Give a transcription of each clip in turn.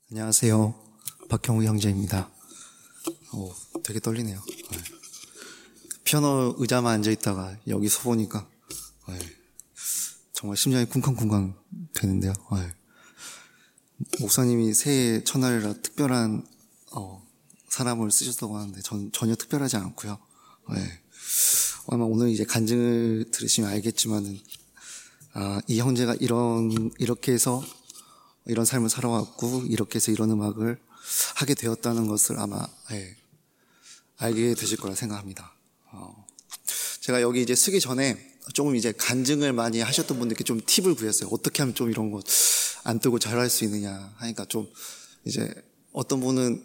안녕하세요. 박형우 형제입니다. 되게 떨리네요. 네. 피아노 의자만 앉아있다가 여기 서보니까 정말 심장이 쿵쾅쿵쾅 되는데요. 목사님이 새해 첫날이라 특별한 사람을 쓰셨다고 하는데 전 전혀 특별하지 않고요. 아마 오늘 이제 간증을 들으시면 알겠지만은 이 형제가 이렇게 해서 이런 삶을 살아왔고 이렇게 해서 이런 음악을 하게 되었다는 것을 아마 알게 되실 거라 생각합니다. 제가 여기 이제 쓰기 전에 조금 이제 간증을 많이 하셨던 분들께 좀 팁을 구했어요. 어떻게 하면 좀 이런 거 안 뜨고 잘할 수 있느냐 하니까 좀 이제 어떤 분은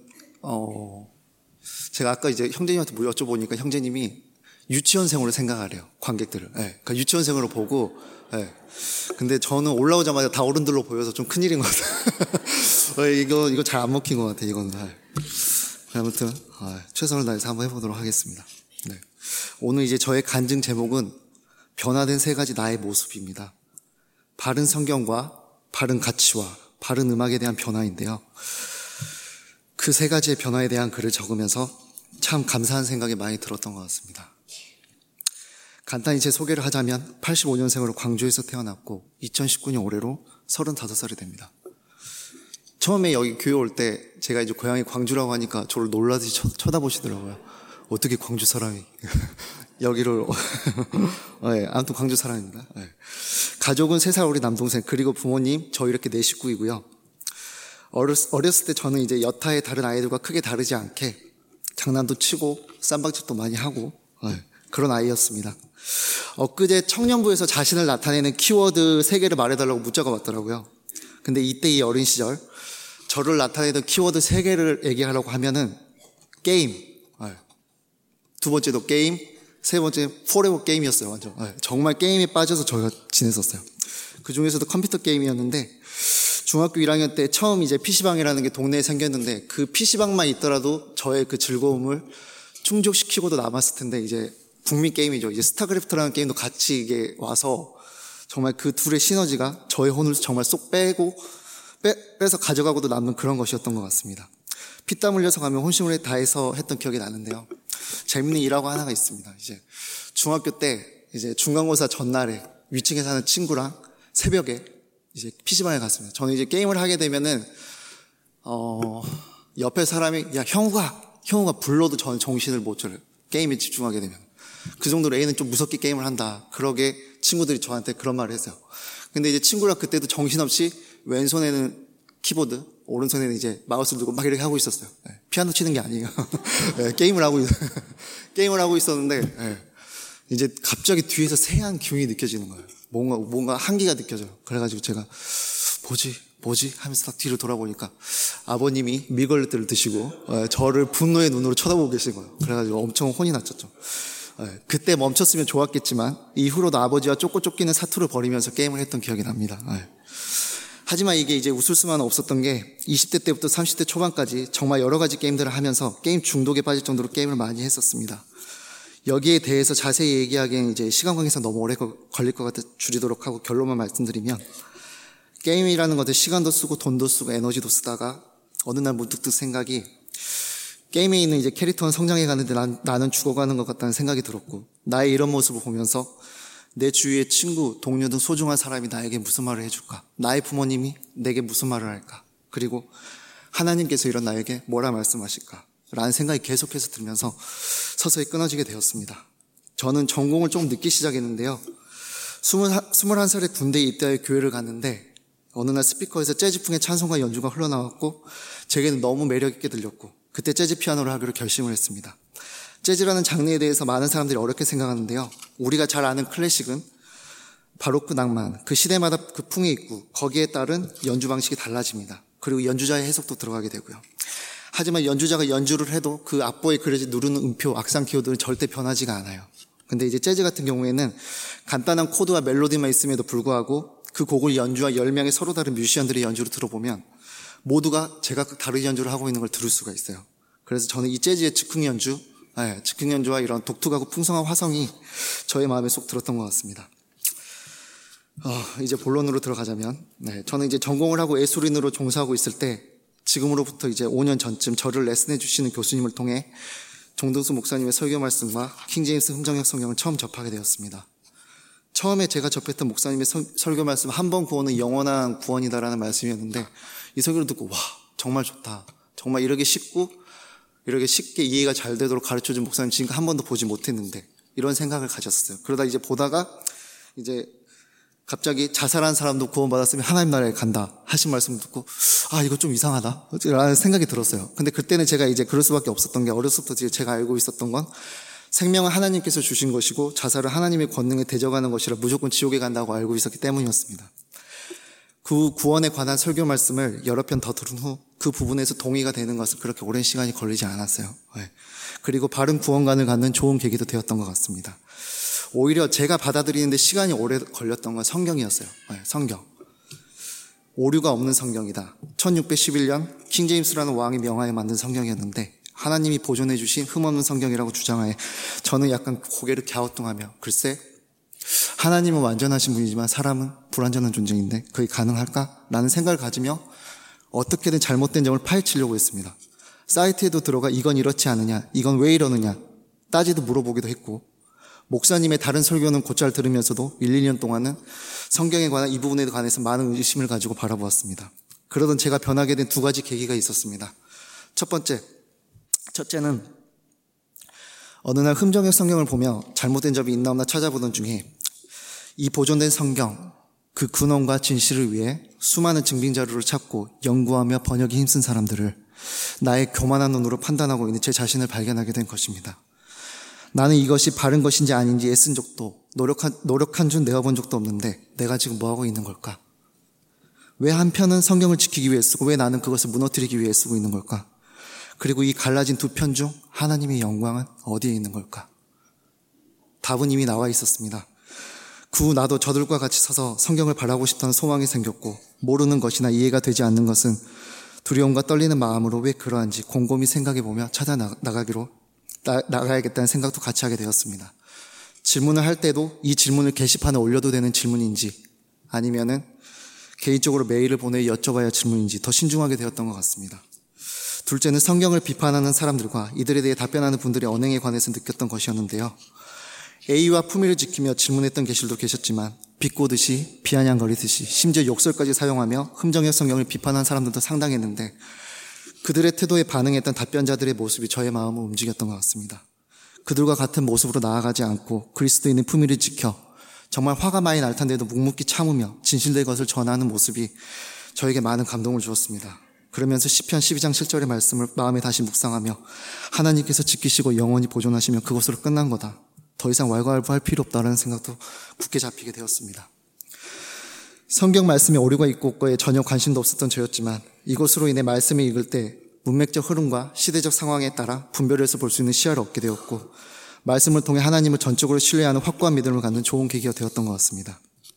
제가 아까 이제 형제님한테 뭐 여쭤보니까 형제님이 유치원생으로 생각하래요. 관객들을. 그러니까 유치원생으로 보고. 근데 저는 올라오자마자 다 어른들로 보여서 좀 큰일인 것 같아요. 이거 잘 안 먹힌 것 같아요. 이건. 아무튼 최선을 다해서 한번 해보도록 하겠습니다. 오늘 이제 저의 간증 제목은 변화된 세 가지 나의 모습입니다. 바른 성경과 바른 가치와 바른 음악에 대한 변화인데요. 그 세 가지의 변화에 대한 글을 적으면서 참 감사한 생각이 많이 들었던 것 같습니다. 간단히 제 소개를 하자면 85년생으로 광주에서 태어났고 2019년 올해로 35살이 됩니다. 처음에 여기 교회 올 때 제가 이제 고향이 광주라고 하니까 저를 놀라듯이 쳐다보시더라고요. 어떻게 광주 사람이 여기를 아무튼 광주 사람입니다. 가족은 3살 어린 남동생 그리고 부모님 저 이렇게 4 식구이고요. 어렸을 때 저는 이제 여타의 다른 아이들과 크게 다르지 않게 장난도 치고 쌈박짓도 많이 하고 그런 아이였습니다. 엊그제 청년부에서 자신을 나타내는 키워드 3개를 말해달라고 문자가 왔더라고요. 근데 이때 이 어린 시절 저를 나타내던 키워드 3개를 얘기하려고 하면은 게임, 두 번째도 게임, 세 번째 포레버 게임이었어요. 완전 정말 게임에 빠져서 저희가 지냈었어요. 그 중에서도 컴퓨터 게임이었는데 중학교 1학년 때 처음 이제 PC방이라는 게 동네에 생겼는데 그 PC방만 있더라도 저의 그 즐거움을 충족시키고도 남았을 텐데 이제 북미 게임이죠. 이제 스타크래프트라는 게임도 같이 이게 와서 정말 그 둘의 시너지가 저의 혼을 정말 쏙 빼서 가져가고도 남는 그런 것이었던 것 같습니다. 피땀 흘려서 가면 혼심을 다해서 했던 기억이 나는데요. 재밌는 일화가 하나가 있습니다. 이제 중학교 때 이제 중간고사 전날에 위층에 사는 친구랑 새벽에 이제 PC방에 갔습니다. 저는 이제 게임을 하게 되면은 옆에 사람이 야 형우가 불러도 저는 정신을 못 차려요. 게임에 집중하게 되면. 그 정도로 애는 좀 무섭게 게임을 한다. 그러게 친구들이 저한테 그런 말을 했어요. 근데 이제 친구랑 그때도 정신없이 왼손에는 키보드, 오른손에는 이제 마우스를 두고 막 이렇게 하고 있었어요. 피아노 치는 게 아니에요. 게임을 하고 있었는데 이제 갑자기 뒤에서 세한 기운이 느껴지는 거예요. 뭔가 한기가 느껴져요. 그래가지고 제가 뭐지 하면서 딱 뒤로 돌아보니까 아버님이 밀걸레트를 드시고 저를 분노의 눈으로 쳐다보고 계신 거예요. 그래가지고 엄청 혼이 났었죠. 그때 멈췄으면 좋았겠지만 이후로도 아버지와 쫓기는 사투를 벌이면서 게임을 했던 기억이 납니다. 하지만 이게 이제 웃을 수만은 없었던 게 20대 때부터 30대 초반까지 정말 여러 가지 게임들을 하면서 게임 중독에 빠질 정도로 게임을 많이 했었습니다. 여기에 대해서 자세히 얘기하기엔 이제 시간 관계상 너무 오래 걸릴 것 같아 줄이도록 하고 결론만 말씀드리면 게임이라는 것은 시간도 쓰고 돈도 쓰고 에너지도 쓰다가 어느 날 문득 든 생각이 게임에 있는 이제 캐릭터는 성장해 가는데 나는 죽어가는 것 같다는 생각이 들었고 나의 이런 모습을 보면서 내 주위의 친구, 동료 등 소중한 사람이 나에게 무슨 말을 해줄까? 나의 부모님이 내게 무슨 말을 할까? 그리고 하나님께서 이런 나에게 뭐라 말씀하실까? 라는 생각이 계속해서 들면서 서서히 끊어지게 되었습니다. 저는 전공을 좀 늦게 시작했는데요. 21살에 군대에 입대하여 교회를 갔는데 어느 날 스피커에서 재즈풍의 찬송가 연주가 흘러나왔고 제게는 너무 매력있게 들렸고 그때 재즈 피아노를 하기로 결심을 했습니다. 재즈라는 장르에 대해서 많은 사람들이 어렵게 생각하는데요. 우리가 잘 아는 클래식은 바로크 낭만, 그 시대마다 그 풍이 있고 거기에 따른 연주 방식이 달라집니다. 그리고 연주자의 해석도 들어가게 되고요. 하지만 연주자가 연주를 해도 그 악보에 그려진 누르는 음표, 악상 키워드는 절대 변하지가 않아요. 근데 이제 재즈 같은 경우에는 간단한 코드와 멜로디만 있음에도 불구하고 그 곡을 연주한 10명의 서로 다른 뮤지션들의 연주를 들어보면 모두가 제각각 다른 연주를 하고 있는 걸 들을 수가 있어요. 그래서 저는 이 재즈의 즉흥 연주와 이런 독특하고 풍성한 화성이 저의 마음에 쏙 들었던 것 같습니다. 이제 본론으로 들어가자면, 저는 이제 전공을 하고 예술인으로 종사하고 있을 때 지금으로부터 이제 5년 전쯤 저를 레슨해 주시는 교수님을 통해 정동수 목사님의 설교 말씀과 킹제임스 흥정역 성경을 처음 접하게 되었습니다. 처음에 제가 접했던 목사님의 설교 말씀, 한 번 구원은 영원한 구원이다라는 말씀이었는데, 이 설교를 듣고 와, 정말 좋다. 정말 이렇게 쉽게 이해가 잘 되도록 가르쳐준 목사님 지금까지 한 번도 보지 못했는데, 이런 생각을 가졌어요. 그러다 이제 보다가 이제 갑자기 자살한 사람도 구원받았으면 하나님 나라에 간다 하신 말씀 듣고, 이거 좀 이상하다 라는 생각이 들었어요. 근데 그때는 제가 이제 그럴 수밖에 없었던 게, 어렸을 때부터 제가 알고 있었던 건 생명은 하나님께서 주신 것이고 자살은 하나님의 권능에 대적하는 것이라 무조건 지옥에 간다고 알고 있었기 때문이었습니다. 그 구원에 관한 설교 말씀을 여러 편 더 들은 후 그 부분에서 동의가 되는 것은 그렇게 오랜 시간이 걸리지 않았어요. 그리고 바른 구원관을 갖는 좋은 계기도 되었던 것 같습니다. 오히려 제가 받아들이는데 시간이 오래 걸렸던 건 성경이었어요. 성경. 오류가 없는 성경이다. 1611년 킹제임스라는 왕이 명하에 만든 성경이었는데, 하나님이 보존해 주신 흠없는 성경이라고 주장하에 저는 약간 고개를 갸우뚱하며, 글쎄 하나님은 완전하신 분이지만 사람은 불완전한 존재인데 그게 가능할까? 라는 생각을 가지며 어떻게든 잘못된 점을 파헤치려고 했습니다. 사이트에도 들어가 이건 이렇지 않느냐, 이건 왜 이러느냐 따지도 물어보기도 했고, 목사님의 다른 설교는 곧잘 들으면서도 1, 2년 동안은 성경에 관한 이 부분에 관해서 많은 의심을 가지고 바라보았습니다. 그러던 제가 변하게 된 2가지 계기가 있었습니다. 첫째는 어느 날 흥정역 성경을 보며 잘못된 점이 있나 없나 찾아보던 중에 이 보존된 성경, 그 근원과 진실을 위해 수많은 증빙 자료를 찾고 연구하며 번역에 힘쓴 사람들을 나의 교만한 눈으로 판단하고 있는 제 자신을 발견하게 된 것입니다. 나는 이것이 바른 것인지 아닌지 애쓴 적도, 노력한 줄 내어본 적도 없는데 내가 지금 뭐하고 있는 걸까? 왜 한편은 성경을 지키기 위해 쓰고 왜 나는 그것을 무너뜨리기 위해 쓰고 있는 걸까? 그리고 이 갈라진 2편 중 하나님의 영광은 어디에 있는 걸까? 답은 이미 나와 있었습니다. 그 후 나도 저들과 같이 서서 성경을 바라고 싶다는 소망이 생겼고, 모르는 것이나 이해가 되지 않는 것은 두려움과 떨리는 마음으로 왜 그러한지 곰곰이 생각해보며 나가야겠다는 생각도 같이 하게 되었습니다. 질문을 할 때도 이 질문을 게시판에 올려도 되는 질문인지, 아니면은 개인적으로 메일을 보내 여쭤봐야 할 질문인지 더 신중하게 되었던 것 같습니다. 둘째는 성경을 비판하는 사람들과 이들에 대해 답변하는 분들의 언행에 관해서 느꼈던 것이었는데요. A와 품위를 지키며 질문했던 계실도 계셨지만 비꼬듯이, 비아냥거리듯이, 심지어 욕설까지 사용하며 흥정역 성경을 비판한 사람들도 상당했는데, 그들의 태도에 반응했던 답변자들의 모습이 저의 마음을 움직였던 것 같습니다. 그들과 같은 모습으로 나아가지 않고 그리스도인의 품위를 지켜 정말 화가 많이 날 텐데도 묵묵히 참으며 진실된 것을 전하는 모습이 저에게 많은 감동을 주었습니다. 그러면서 시편 12장 7절의 말씀을 마음에 다시 묵상하며, 하나님께서 지키시고 영원히 보존하시면 그것으로 끝난 거다, 더 이상 왈가왈부할 필요 없다라는 생각도 굳게 잡히게 되었습니다. 성경 말씀에 오류가 있고 없고에 전혀 관심도 없었던 저였지만, 이것으로 인해 말씀을 읽을 때 문맥적 흐름과 시대적 상황에 따라 분별해서 볼 수 있는 시야를 얻게 되었고, 말씀을 통해 하나님을 전적으로 신뢰하는 확고한 믿음을 갖는 좋은 계기가 되었던 것 같습니다.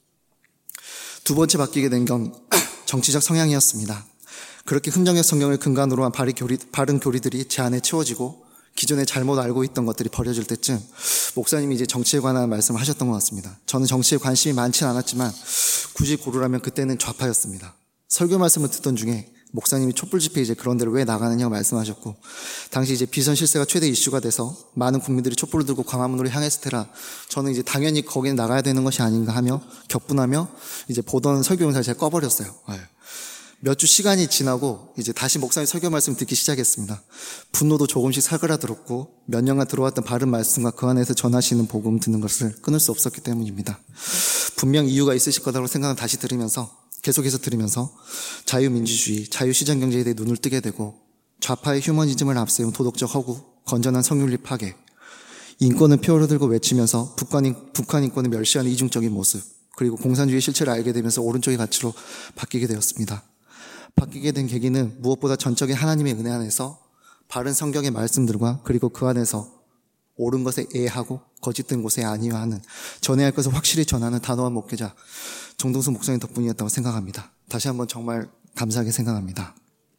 2번째 바뀌게 된 건 정치적 성향이었습니다. 그렇게 흥정역 성경을 근간으로 한 바른 교리들이 제 안에 채워지고 기존에 잘못 알고 있던 것들이 버려질 때쯤 목사님이 이제 정치에 관한 말씀을 하셨던 것 같습니다. 저는 정치에 관심이 많지는 않았지만 굳이 고르라면 그때는 좌파였습니다. 설교 말씀을 듣던 중에 목사님이 촛불 집회 이제 그런 데를 왜 나가느냐고 말씀하셨고, 당시 이제 비선 실세가 최대 이슈가 돼서 많은 국민들이 촛불을 들고 광화문으로 향했을 테라 저는 이제 당연히 거기는 나가야 되는 것이 아닌가 하며 격분하며 이제 보던 설교 영상을 제가 꺼버렸어요. 몇 주 시간이 지나고 이제 다시 목사님 설교 말씀을 듣기 시작했습니다. 분노도 조금씩 사그라들었고 몇 년간 들어왔던 바른 말씀과 그 안에서 전하시는 복음 듣는 것을 끊을 수 없었기 때문입니다. 분명 이유가 있으실 거라고 생각을 다시 계속해서 들으면서 자유민주주의, 자유시장경제에 대해 눈을 뜨게 되고, 좌파의 휴머니즘을 앞세운 도덕적 허구, 건전한 성윤리 파괴, 인권을 표어로 들고 외치면서 북한 인권을 멸시하는 이중적인 모습, 그리고 공산주의 실체를 알게 되면서 오른쪽의 가치로 바뀌게 되었습니다. 바뀌게 된 계기는 무엇보다 전적인 하나님의 은혜 안에서 바른 성경의 말씀들과 그리고 그 안에서 옳은 것에 애하고 거짓된 것에 아니하는, 전해야 할 것을 확실히 전하는 단호한 목회자 정동수 목사님 덕분이었다고 생각합니다. 다시 한번 정말 감사하게 생각합니다.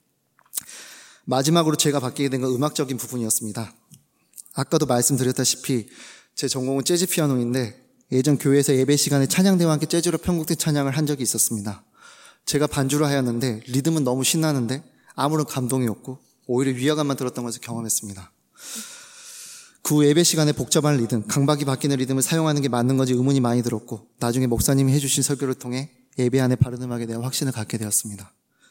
마지막으로 제가 바뀌게 된 건 음악적인 부분이었습니다. 아까도 말씀드렸다시피 제 전공은 재즈 피아노인데, 예전 교회에서 예배 시간에 찬양대와 함께 재즈로 편곡된 찬양을 한 적이 있었습니다. 제가 반주를 하였는데 리듬은 너무 신나는데 아무런 감동이 없고 오히려 위화감만 들었던 것을 경험했습니다. 그 예배 시간에 복잡한 리듬, 강박이 바뀌는 리듬을 사용하는 게 맞는 건지 의문이 많이 들었고 나중에 목사님이 해주신 설교를 통해 예배 안에 바른 음악에 대한 확신을 갖게 되었습니다.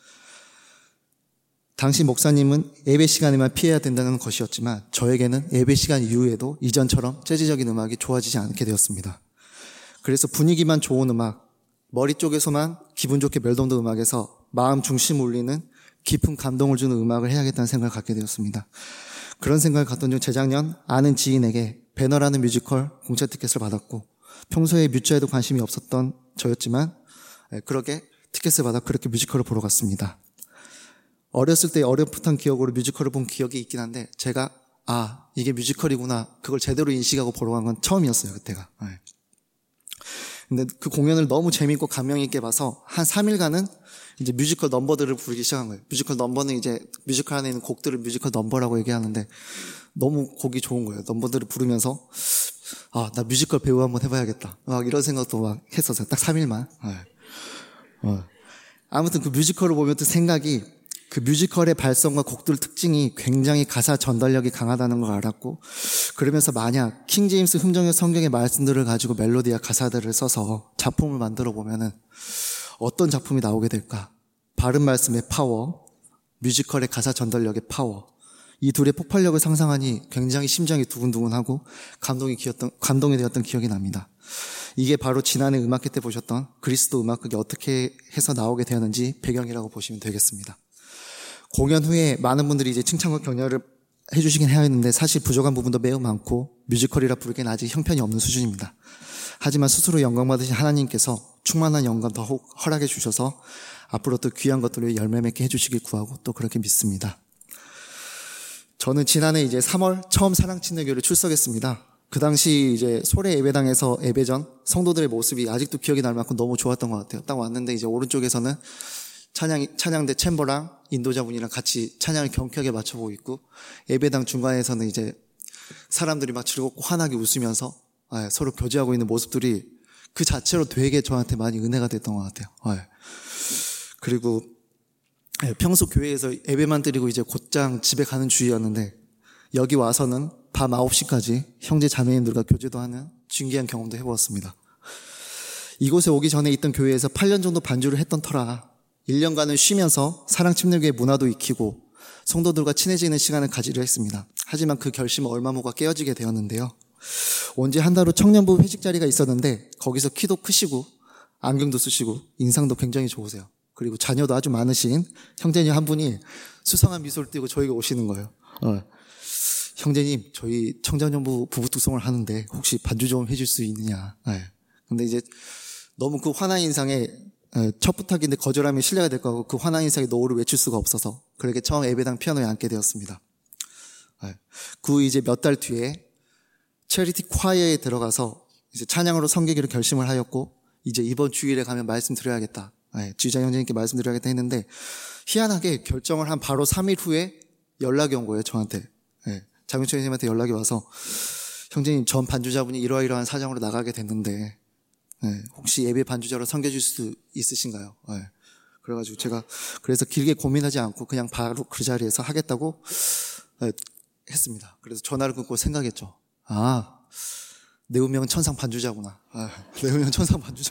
당시 목사님은 예배 시간에만 피해야 된다는 것이었지만 저에게는 예배 시간 이후에도 이전처럼 재즈적인 음악이 좋아지지 않게 되었습니다. 그래서 분위기만 좋은 음악, 머리 쪽에서만 기분 좋게 멜로디 음악에서 마음 중심 울리는 깊은 감동을 주는 음악을 해야겠다는 생각을 갖게 되었습니다. 그런 생각을 갖던 중 재작년 아는 지인에게 배너라는 뮤지컬 공짜 티켓을 받았고 평소에 뮤지컬에도 관심이 없었던 저였지만 그렇게 티켓을 받아 그렇게 뮤지컬을 보러 갔습니다. 어렸을 때 어렴풋한 기억으로 뮤지컬을 본 기억이 있긴 한데 제가 이게 뮤지컬이구나 그걸 제대로 인식하고 보러 간 건 처음이었어요. 그때가. 근데 그 공연을 너무 재밌고 감명 있게 봐서 한 3일간은 이제 뮤지컬 넘버들을 부르기 시작한 거예요. 뮤지컬 넘버는 이제 뮤지컬 안에 있는 곡들을 뮤지컬 넘버라고 얘기하는데 너무 곡이 좋은 거예요. 넘버들을 부르면서 나 뮤지컬 배우 한번 해봐야겠다. 막 이런 생각도 막 했었어요. 딱 3일만. 아무튼 그 뮤지컬을 보면 또 생각이 그 뮤지컬의 발성과 곡들 특징이 굉장히 가사 전달력이 강하다는 걸 알았고 그러면서 만약 킹제임스 흥정의 성경의 말씀들을 가지고 멜로디와 가사들을 써서 작품을 만들어 보면은 어떤 작품이 나오게 될까? 바른 말씀의 파워, 뮤지컬의 가사 전달력의 파워 이 둘의 폭발력을 상상하니 굉장히 심장이 두근두근하고 감동이 되었던 기억이 납니다. 이게 바로 지난해 음악회 때 보셨던 그리스도 음악극이 어떻게 해서 나오게 되었는지 배경이라고 보시면 되겠습니다. 공연 후에 많은 분들이 이제 칭찬과 격려를 해주시긴 해야 했는데 사실 부족한 부분도 매우 많고 뮤지컬이라 부르기엔 아직 형편이 없는 수준입니다. 하지만 스스로 영광 받으신 하나님께서 충만한 영광 더 허락해 주셔서 앞으로 또 귀한 것들을 열매 맺게 해주시길 구하고 또 그렇게 믿습니다. 저는 지난해 이제 3월 처음 사랑침례교회를 출석했습니다. 그 당시 이제 소래 예배당에서 예배 전 성도들의 모습이 아직도 기억이 날 만큼 너무 좋았던 것 같아요. 딱 왔는데 이제 오른쪽에서는 찬양대 챔버랑 인도자분이랑 같이 찬양을 경쾌하게 맞춰보고 있고 예배당 중간에서는 이제 사람들이 막 즐겁고 환하게 웃으면서 서로 교제하고 있는 모습들이 그 자체로 되게 저한테 많이 은혜가 됐던 것 같아요. 그리고 평소 교회에서 예배만 드리고 이제 곧장 집에 가는 주의였는데 여기 와서는 밤 9시까지 형제 자매님들과 교제도 하는 신기한 경험도 해보았습니다. 이곳에 오기 전에 있던 교회에서 8년 정도 반주를 했던 터라 1년간은 쉬면서 사랑침례교회 문화도 익히고 성도들과 친해지는 시간을 가지려 했습니다. 하지만 그 결심은 얼마 모가 깨어지게 되었는데요. 언제 한 달 후 청년부 회식 자리가 있었는데 거기서 키도 크시고 안경도 쓰시고 인상도 굉장히 좋으세요. 그리고 자녀도 아주 많으신 형제님 한 분이 수상한 미소를 띠고 저에게 오시는 거예요. 형제님 저희 청년부 부부뚝성을 하는데 혹시 반주 좀 해줄 수 있느냐. 근데 이제 너무 그 환한 인상에 첫 부탁인데 거절하면 실례가 될 거고 그 환한 인상에 노를 외칠 수가 없어서 그렇게 처음 예배당 피아노에 앉게 되었습니다. 그 이제 몇 달 뒤에 체리티 콰이어에 들어가서 이제 찬양으로 섬기기로 결심을 하였고 이제 이번 주일에 가면 말씀드려야겠다. 지휘자 형제님께 말씀드려야겠다 했는데 희한하게 결정을 한 바로 3일 후에 연락이 온 거예요. 저한테. 장윤철 형님한테 연락이 와서 형제님 전 반주자분이 이러이러한 사정으로 나가게 됐는데 혹시 예배 반주자로 섬겨줄 수 있으신가요? 그래가지고 제가 그래서 길게 고민하지 않고 그냥 바로 그 자리에서 하겠다고 했습니다. 그래서 전화를 끊고 생각했죠. 내 운명은 천상 반주자구나. 내 운명은 천상 반주자.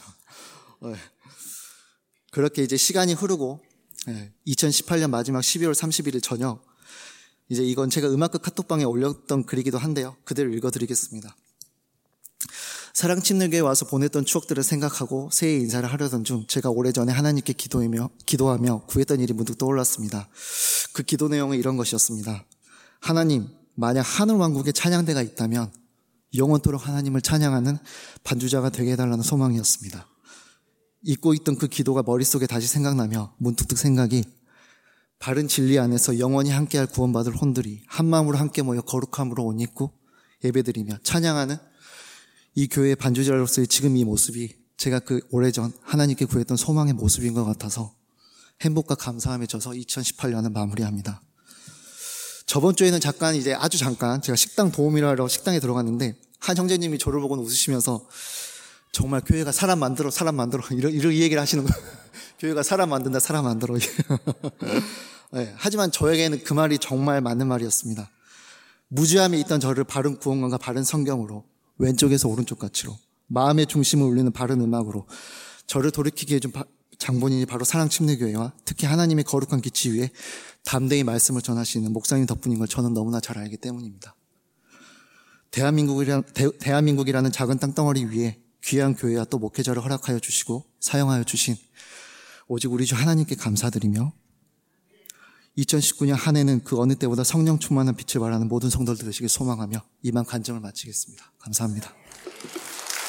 그렇게 이제 시간이 흐르고 2018년 마지막 12월 31일 저녁 이제 이건 제가 음악극 카톡방에 올렸던 글이기도 한데요. 그대로 읽어드리겠습니다. 사랑침례교회에 와서 보냈던 추억들을 생각하고 새해 인사를 하려던 중 제가 오래전에 하나님께 기도하며 구했던 일이 문득 떠올랐습니다. 그 기도 내용은 이런 것이었습니다. 하나님, 만약 하늘왕국에 찬양대가 있다면 영원토록 하나님을 찬양하는 반주자가 되게 해달라는 소망이었습니다. 잊고 있던 그 기도가 머릿속에 다시 생각나며 문득 생각이 바른 진리 안에서 영원히 함께할 구원받을 혼들이 한마음으로 함께 모여 거룩함으로 옷 입고 예배드리며 찬양하는 이 교회의 반주자로서의 지금 이 모습이 제가 그 오래전 하나님께 구했던 소망의 모습인 것 같아서 행복과 감사함에 져서 2018년을 마무리합니다. 저번 주에는 아주 잠깐 제가 식당 도우미를 하러 식당에 들어갔는데 한 형제님이 저를 보고 웃으시면서 정말 교회가 사람 만들어 이런 이 얘기를 하시는 거예요. 교회가 사람 만든다. 하지만 하지만 저에게는 그 말이 정말 맞는 말이었습니다. 무죄함에 있던 저를 바른 구원관과 바른 성경으로, 왼쪽에서 오른쪽 가치로, 마음의 중심을 울리는 바른 음악으로 저를 돌이키게 해준 장본인이 바로 사랑침례교회와 특히 하나님의 거룩한 기치 위에 담대히 말씀을 전하시는 목사님 덕분인 걸 저는 너무나 잘 알기 때문입니다. 대한민국이라는 작은 땅덩어리 위에 귀한 교회와 또 목회자를 허락하여 주시고 사용하여 주신 오직 우리 주 하나님께 감사드리며 2019년 한 해는 그 어느 때보다 성령 충만한 빛을 발하는 모든 성도들 되시길 소망하며 이만 간증을 마치겠습니다. 감사합니다.